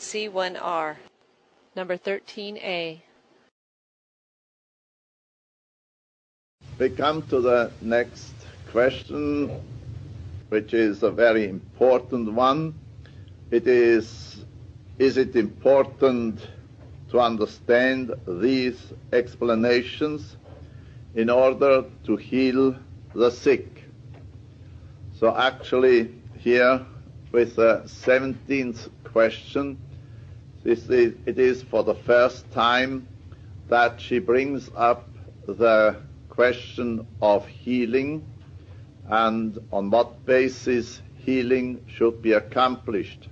C1R. Number 13A. We come to the next question, which is a very important one. Is it important to understand these explanations in order to heal the sick? So actually here with the 17th question, it is for the first time that she brings up the question of healing and on what basis healing should be accomplished.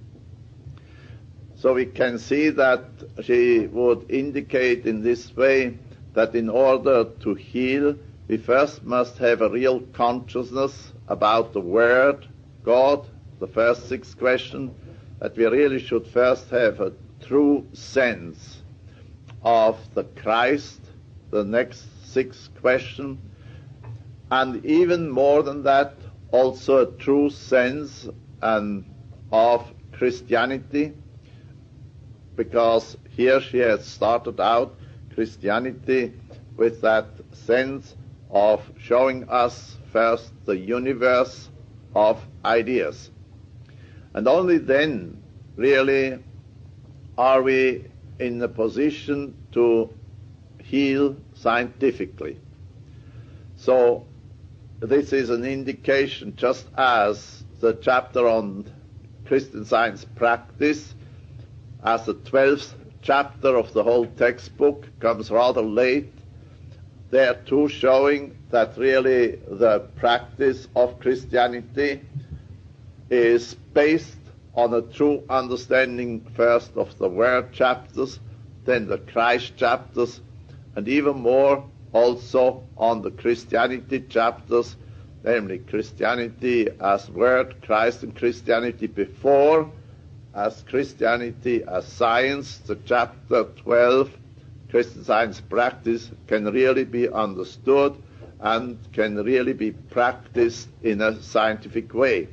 So we can see that she would indicate in this way that in order to heal, we first must have a real consciousness about the Word, God, the first 6 questions, that we really should first have a true sense of the Christ, the next 6 question, and even more than that, also a true sense of Christianity, because here she has started out Christianity with that sense of showing us first the universe of ideas. And only then really are we in a position to heal scientifically. So this is an indication, just as the chapter on Christian Science practice, as the 12th chapter of the whole textbook comes rather late, there too showing that really the practice of Christianity is based on a true understanding first of the Word chapters, then the Christ chapters, and even more also on the Christianity chapters, namely Christianity as Word, Christ and Christianity before, as Christianity as science. The chapter 12, Christian Science practice, can really be understood and can really be practiced in a scientific way.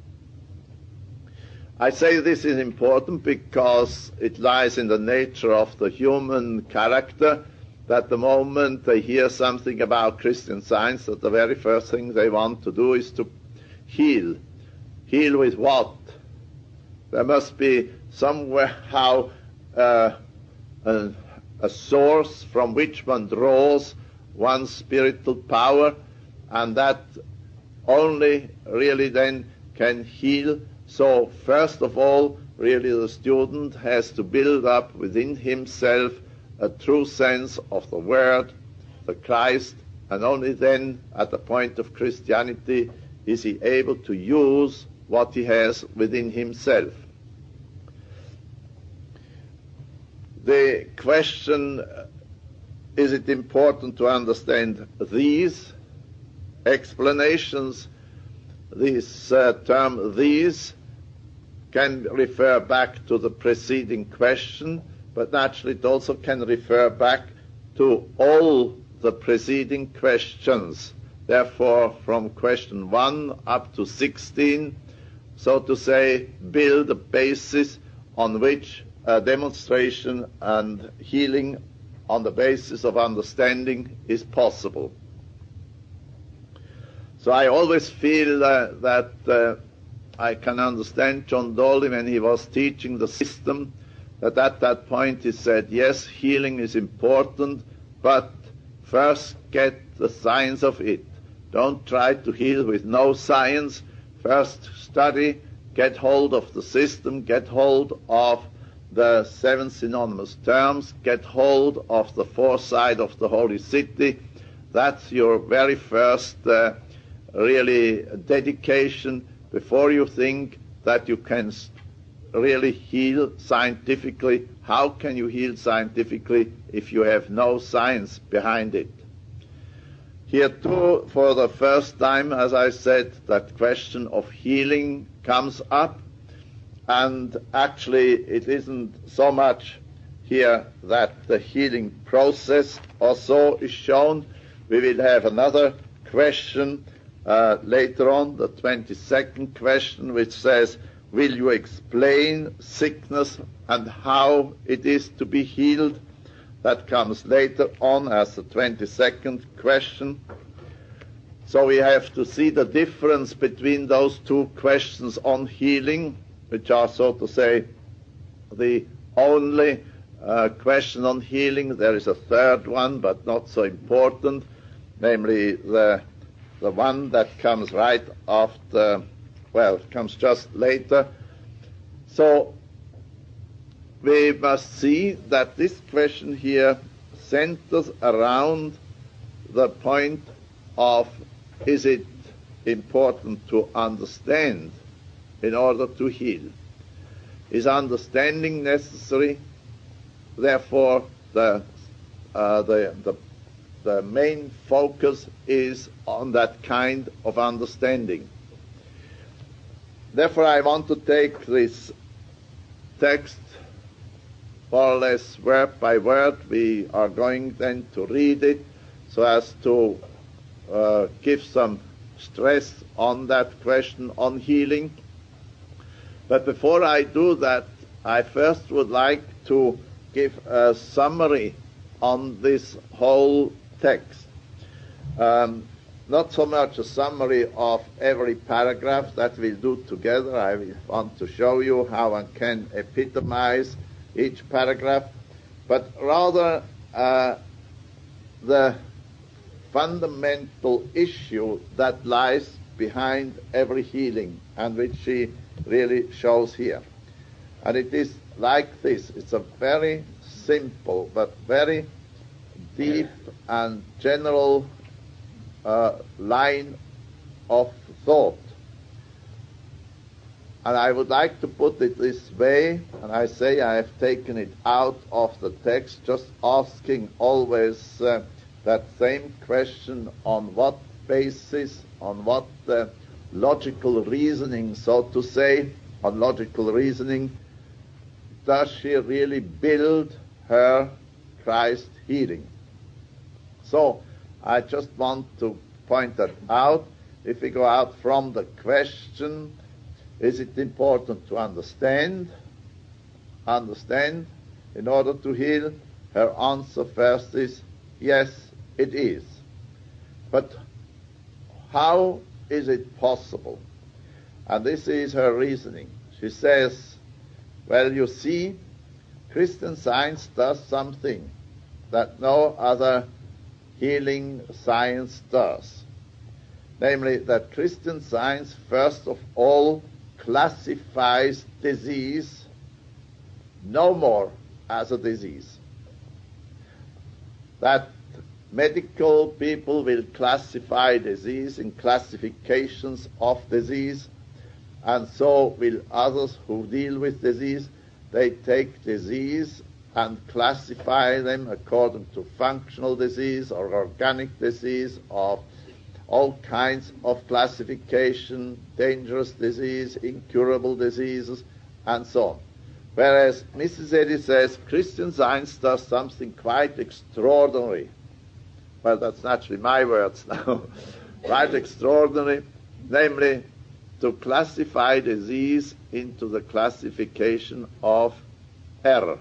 I say this is important because it lies in the nature of the human character that the moment they hear something about Christian Science, that the very first thing they want to do is to heal. Heal with what? There must be somehow a source from which one draws one's spiritual power, and that only really then can heal. So first of all, really the student has to build up within himself a true sense of the Word, the Christ, and only then at the point of Christianity is he able to use what he has within himself. The question, is it important to understand these explanations? This term, these, can refer back to the preceding question, but naturally it also can refer back to all the preceding questions. Therefore, from question 1 up to 16, so to say, build a basis on which a demonstration and healing on the basis of understanding is possible. So I always feel that I can understand John Dolly when he was teaching the system, that at that point he said, yes, healing is important, but first get the science of it. Don't try to heal with no science. First study, get hold of the system, get hold of the 7 synonymous terms, get hold of the foresight of the Holy City. That's your very first really dedication before you think that you can really heal scientifically. How can you heal scientifically if you have no science behind it? Here too, for the first time, as I said, that question of healing comes up, and actually it isn't so much here that the healing process also is shown. We will have another question later on, the 22nd question, which says, will you explain sickness and how it is to be healed? That comes later on as the 22nd question. So we have to see the difference between those two questions on healing, which are, so to say, the only question on healing. There is a third one, but not so important, namely the one that comes right after, well, comes just later. So we must see that this question here centers around the point of, is it important to understand in order to heal? Is understanding necessary? Therefore, the main focus is on that kind of understanding. Therefore, I want to take this text more or less word by word. We are going then to read it so as to give some stress on that question on healing. But before I do that, I first would like to give a summary on this whole text. Not so much a summary of every paragraph, that we'll do together. I want to show you how one can epitomize each paragraph, but rather the fundamental issue that lies behind every healing, and which she really shows here. And it is like this. It's a very simple but very deep and general line of thought. And I would like to put it this way, and I say I have taken it out of the text, just asking always that same question: on what basis, on what logical reasoning, so to say, on logical reasoning, does she really build her Christ healing? So I just want to point that out. If we go out from the question, is it important to understand in order to heal? Her answer first is, yes, it is. But how is it possible? And this is her reasoning. She says, well, you see, Christian Science does something that no other healing science does. Namely, that Christian Science, first of all, classifies disease no more as a disease. That medical people will classify disease in classifications of disease, and so will others who deal with disease. They take disease and classify them according to functional disease or organic disease, or all kinds of classification, dangerous disease, incurable diseases, and so on. Whereas Mrs. Eddy says Christian Science does something quite extraordinary. Well, that's naturally my words now. Quite extraordinary, namely to classify disease into the classification of error.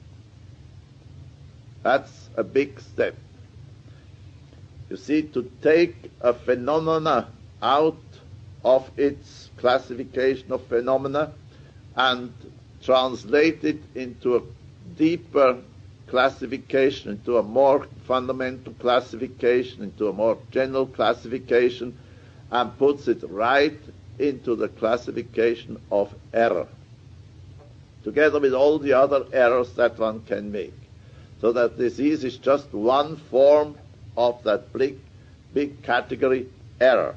That's a big step. You see, to take a phenomena out of its classification of phenomena and translate it into a deeper classification, into a more fundamental classification, into a more general classification, and puts it right into the classification of error, together with all the other errors that one can make. So that disease is just one form of that big category, error.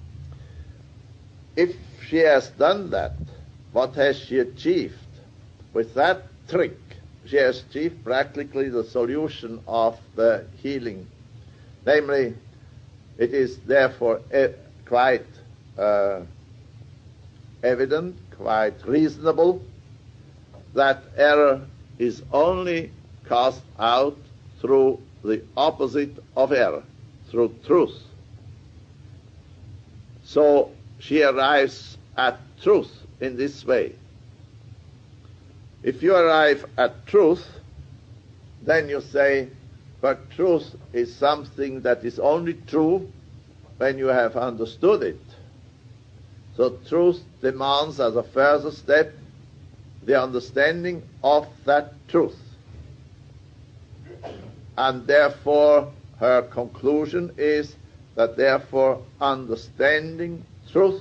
If she has done that, what has she achieved? With that trick, she has achieved practically the solution of the healing. Namely, it is therefore quite evident, quite reasonable, that error is only cast out through the opposite of error, through truth. So she arrives at truth in this way. If you arrive at truth, then you say, but truth is something that is only true when you have understood it. So truth demands as a further step the understanding of that truth. And therefore her conclusion is that therefore understanding truth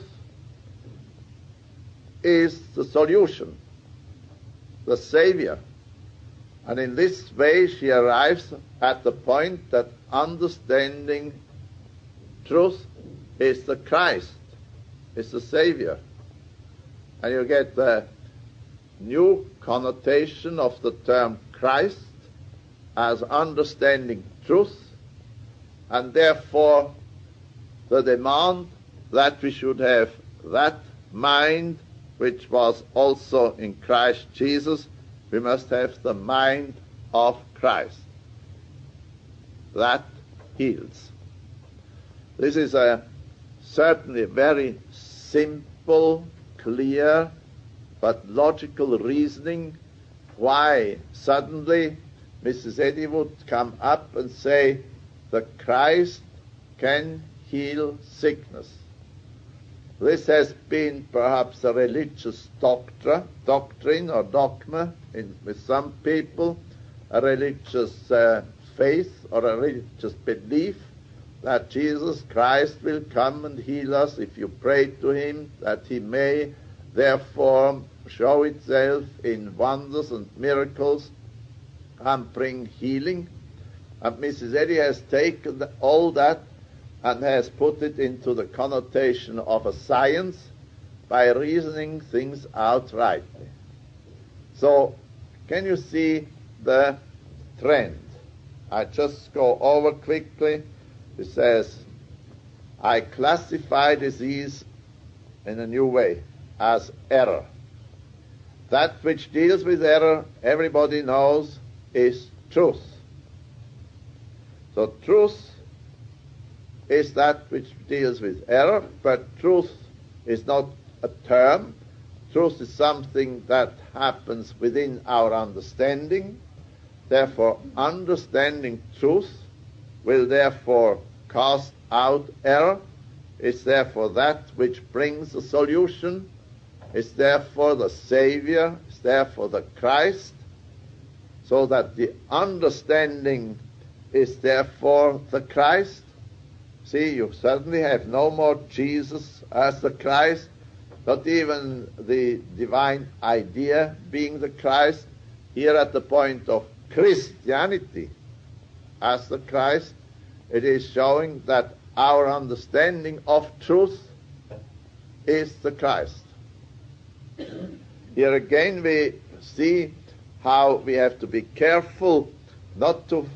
is the solution, the savior. And in this way she arrives at the point that understanding truth is the Christ, is the savior. And you get the new connotation of the term Christ as understanding truth, and therefore the demand that we should have that mind which was also in Christ Jesus. We must have the mind of Christ. That heals. This is certainly very simple, clear, but logical reasoning why suddenly Mrs. Eddy would come up and say, the Christ can heal sickness. This has been perhaps a religious doctrine or dogma with some people, a religious faith or a religious belief that Jesus Christ will come and heal us if you pray to him, that he may therefore show itself in wonders and miracles and bring healing. And Mrs. Eddy has taken all that and has put it into the connotation of a science by reasoning things out rightly. So, can you see the trend? I just go over quickly. It says, I classify disease in a new way as error. That which deals with error, everybody knows, is truth. So truth is that which deals with error, but truth is not a term. Truth is something that happens within our understanding. Therefore, understanding truth will therefore cast out error. It's therefore that which brings the solution. It's therefore the Savior. It's therefore the Christ. So that the understanding is therefore the Christ. See, you certainly have no more Jesus as the Christ, not even the divine idea being the Christ. Here at the point of Christianity as the Christ, it is showing that our understanding of truth is the Christ. Here again we see how we have to be careful not to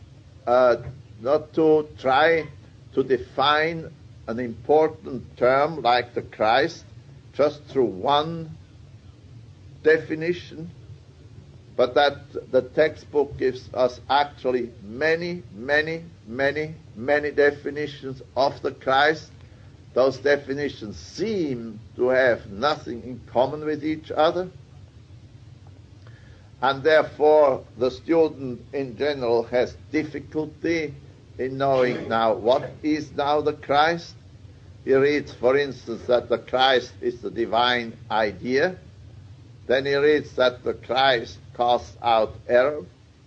try to define an important term like the Christ just through one definition, but that the textbook gives us actually many definitions of the Christ. Those definitions seem to have nothing in common with each other, and therefore the student in general has difficulty in knowing now what is now the Christ. He reads, for instance, that the Christ is the divine idea. Then he reads that the Christ casts out error.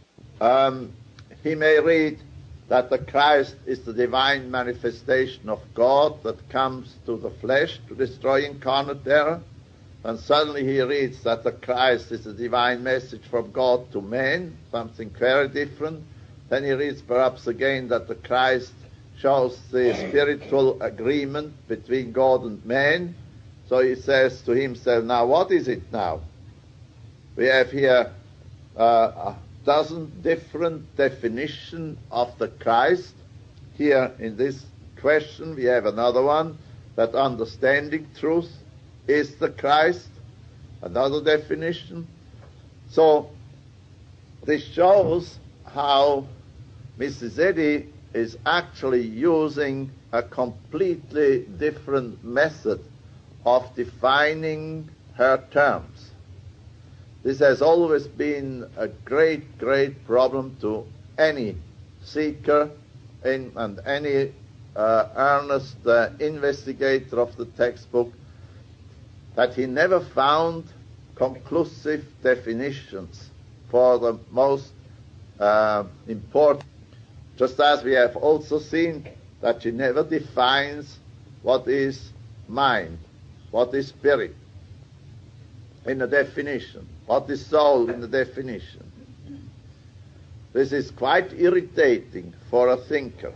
He may read that the Christ is the divine manifestation of God that comes to the flesh to destroy incarnate error. And suddenly he reads that the Christ is the divine message from God to man, something very different. Then he reads perhaps again that the Christ shows the spiritual agreement between God and man. So he says to himself, now what is it now? We have here a dozen different definitions of the Christ. Here in this question we have another one, that understanding truth is the Christ, another definition. So this shows how Mrs. Eddy is actually using a completely different method of defining her terms. This has always been a great, great problem to any seeker and any earnest investigator of the textbook, that he never found conclusive definitions for the most important, just as we have also seen that she never defines what is mind, what is spirit in a definition, what is soul in the definition. This is quite irritating for a thinker,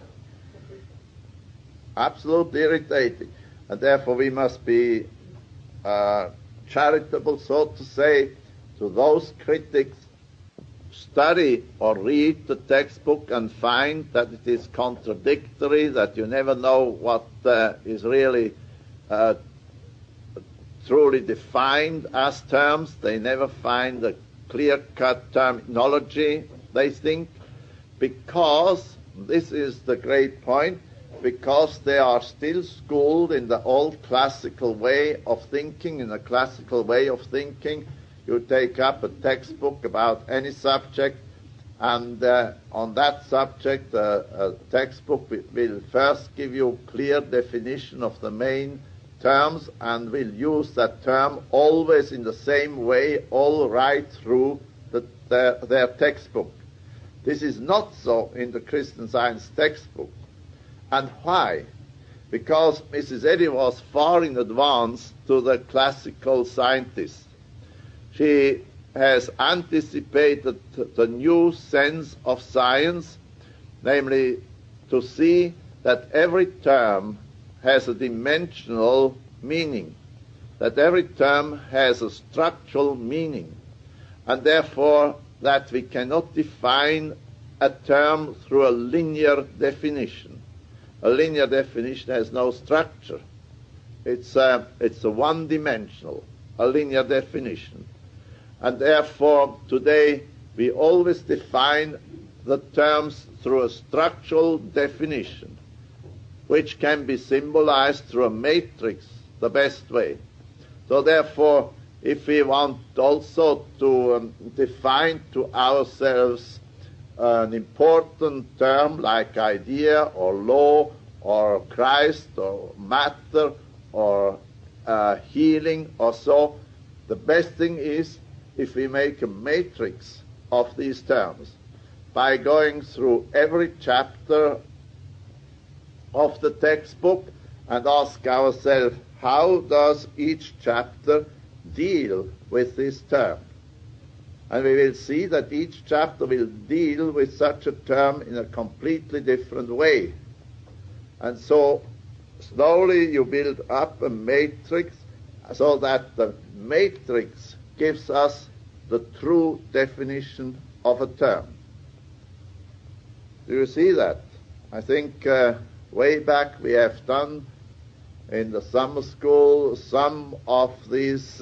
absolutely irritating, and therefore we must be charitable, so to say, to those critics. Study or read the textbook and find that it is contradictory, that you never know what is really truly defined as terms. They never find a clear-cut terminology, they think, because, this is the great point, because they are still schooled in the old classical way of thinking. In the classical way of thinking, you take up a textbook about any subject, and on that subject, a textbook will first give you clear definition of the main terms and will use that term always in the same way all right through their textbook. This is not so in the Christian Science textbook. And why? Because Mrs. Eddy was far in advance to the classical scientists. She has anticipated the new sense of science, namely to see that every term has a dimensional meaning, that every term has a structural meaning, and therefore that we cannot define a term through a linear definition. A linear definition has no structure. It's a one-dimensional, a linear definition. And therefore, today, we always define the terms through a structural definition, which can be symbolized through a matrix the best way. So therefore, if we want also to define to ourselves an important term like idea or law or Christ or matter or healing or so, the best thing is if we make a matrix of these terms by going through every chapter of the textbook and ask ourselves, how does each chapter deal with this term? And we will see that each chapter will deal with such a term in a completely different way. And so slowly you build up a matrix so that the matrix gives us the true definition of a term. Do you see that? I think way back we have done in the summer school some of these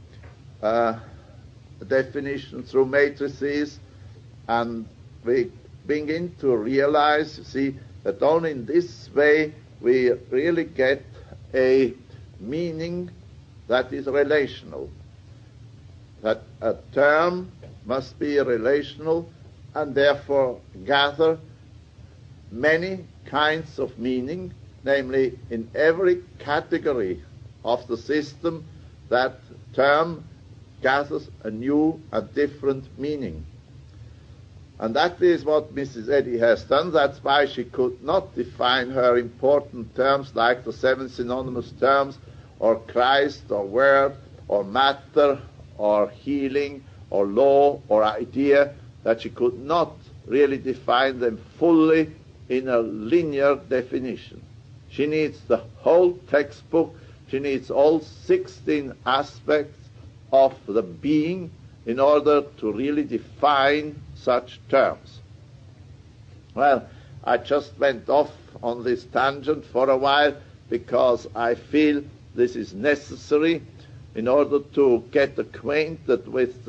definitions through matrices, and we begin to realize, you see, that only in this way we really get a meaning that is relational. That a term must be relational and therefore gather many kinds of meaning, namely in every category of the system that term gathers a new and different meaning. And that is what Mrs. Eddy has done. That's why she could not define her important terms like the 7 synonymous terms, or Christ, or word, or matter, or healing, or law, or idea, that she could not really define them fully in a linear definition. She needs the whole textbook. She needs all 16 aspects of the being in order to really define such terms. Well, I just went off on this tangent for a while because I feel this is necessary in order to get acquainted with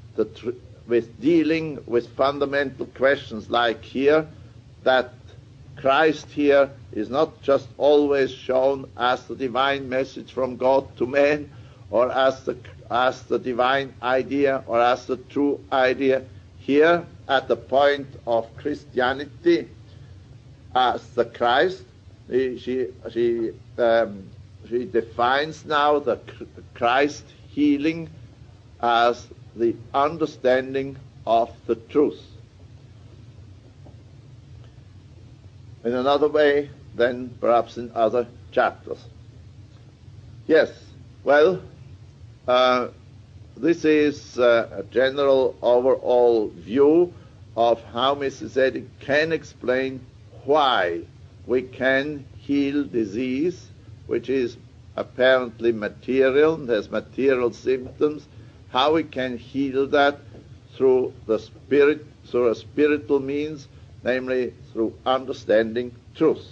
with dealing with fundamental questions like here, that Christ here is not just always shown as the divine message from God to man, or as the divine idea, or as the true idea. Here, at the point of Christianity, as the Christ, she defines now the Christ healing as the understanding of the truth. In another way than perhaps in other chapters. Yes, well, this is a general overall view of how Mrs. Eddy can explain why we can heal disease, which is apparently material, there's material symptoms, how we can heal that through the spirit, through a spiritual means, namely through understanding truth.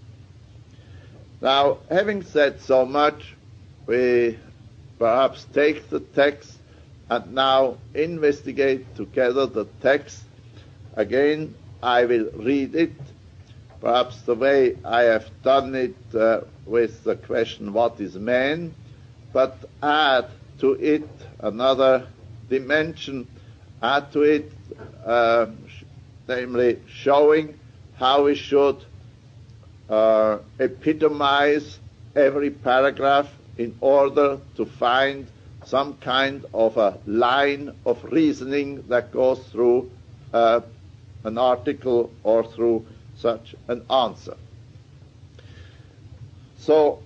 Now, having said so much, we perhaps take the text and now investigate together the text. Again, I will read it, perhaps the way I have done it with the question, what is man? But add to it another dimension, add to it namely showing how we should epitomize every paragraph in order to find some kind of a line of reasoning that goes through an article or through such an answer. So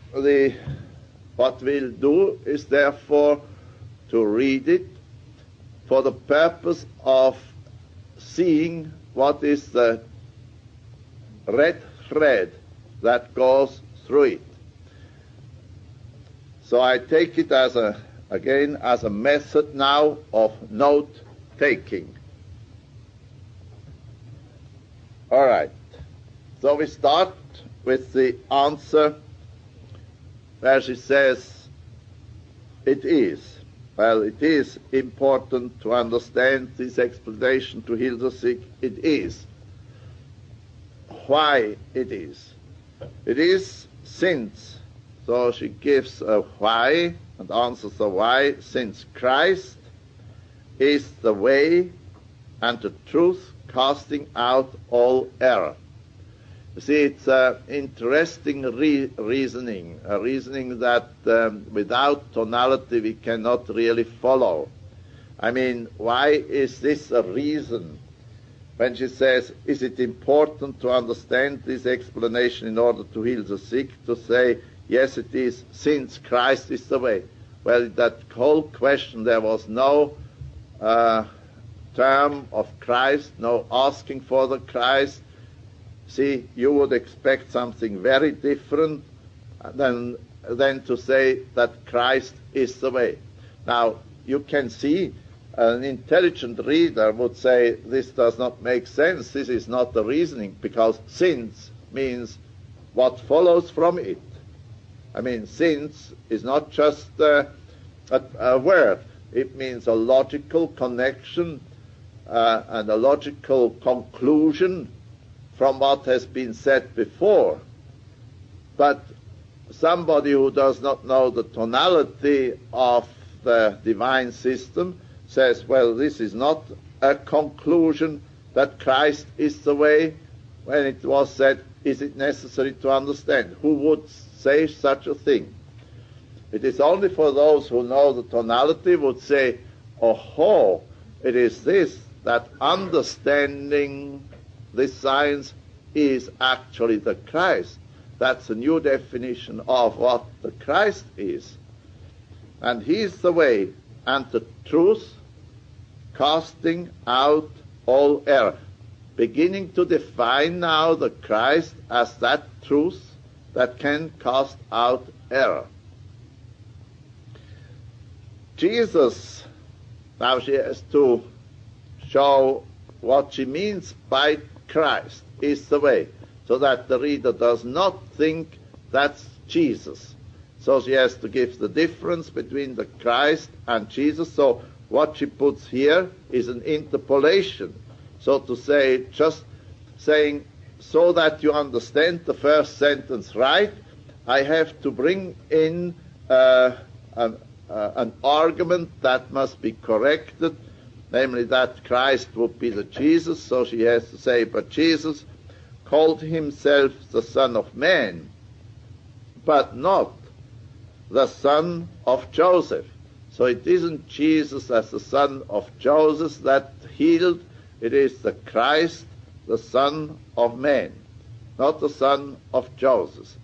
what we'll do is therefore to read it for the purpose of seeing what is the red thread that goes through it. So I take it as again as a method now of note-taking. All right. So we start with the answer where she says, it is. Well, it is important to understand this explanation to heal the sick. It is. Why it is? It is since. So she gives a why and answers the why. Since Christ is the way and the truth, casting out all error. You see, it's an interesting reasoning, a reasoning that without tonality we cannot really follow. I mean, why is this a reason? When she says, is it important to understand this explanation in order to heal the sick, to say, yes, it is, since Christ is the way. Well, that whole question, there was no term of Christ, no asking for the Christ. See, you would expect something very different than to say that Christ is the way. Now, you can see an intelligent reader would say this does not make sense, this is not the reasoning, because since means what follows from it. I mean, since is not just a word, it means a logical connection and a logical conclusion from what has been said before. But somebody who does not know the tonality of the divine system says, well, this is not a conclusion that Christ is the way. When it was said, is it necessary to understand? Who would say such a thing? It is only for those who know the tonality would say, oh, it is this, that understanding this science is actually the Christ. That's a new definition of what the Christ is. And he is the way and the truth, casting out all error. Beginning to define now the Christ as that truth that can cast out error. Jesus, now she has to show what she means by Christ is the way, so that the reader does not think that's Jesus. So she has to give the difference between the Christ and Jesus. So what she puts here is an interpolation. So to say, just saying, so that you understand the first sentence right, I have to bring in an argument that must be corrected, namely that Christ would be the Jesus. So she has to say, but Jesus called himself the Son of Man, but not the son of Joseph. So it isn't Jesus as the son of Joseph that healed, it is the Christ, the Son of Man, not the son of Joseph.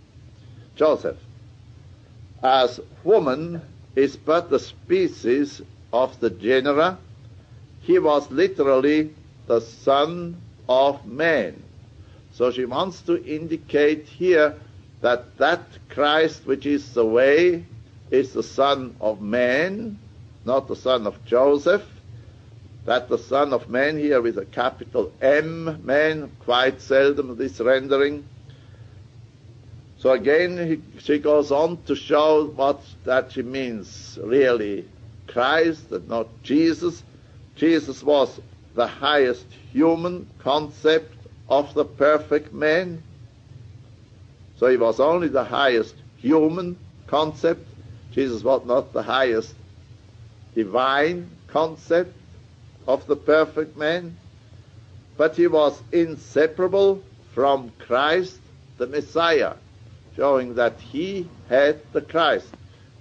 As woman is but a species of the genera, he was literally the Son of Man. So she wants to indicate here that Christ, which is the way, is the Son of Man, not the son of Joseph. That the Son of Man here with a capital M, man, quite seldom this rendering. So again, she goes on to show that she means really Christ and not Jesus. Jesus was the highest human concept of the perfect man. So he was only the highest human concept. Jesus was not the highest divine concept of the perfect man, but he was inseparable from Christ, the Messiah, showing that he had the Christ.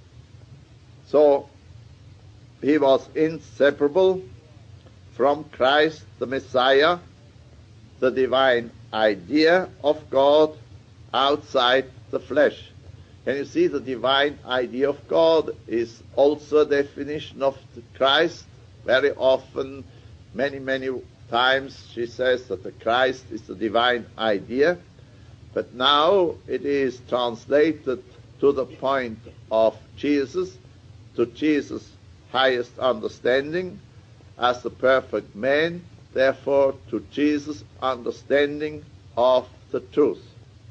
So he was inseparable from Christ, the Messiah, the divine idea of God outside the flesh. Can you see the divine idea of God is also a definition of Christ? Very often, many times, she says that the Christ is the divine idea. But now it is translated to the point of Jesus, to Jesus' highest understanding as the perfect man, therefore to Jesus' understanding of the truth.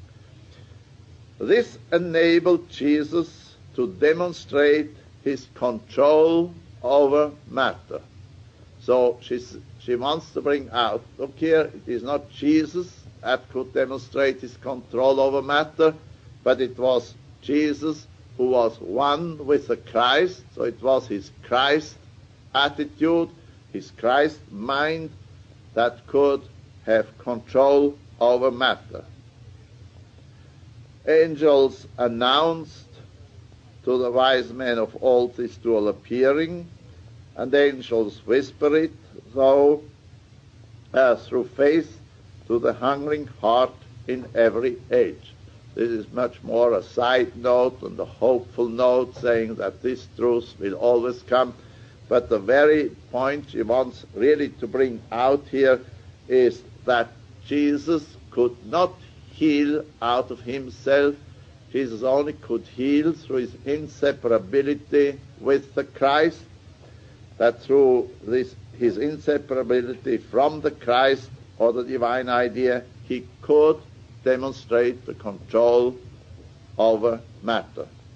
This enabled Jesus to demonstrate his control over matter. So she wants to bring out, look here, it is not Jesus that could demonstrate his control over matter, but it was Jesus who was one with the Christ. So it was his Christ attitude, his Christ mind that could have control over matter. Angels announced to the wise men of old this dual appearing, and angels whisper it, though through faith to the hungering heart in every age. This is much more a side note and a hopeful note, saying that this truth will always come. But the very point she wants really to bring out here is that Jesus could not heal out of himself. Jesus only could heal through his inseparability with the Christ, that through his inseparability from the Christ or the divine idea, he could demonstrate the control over matter.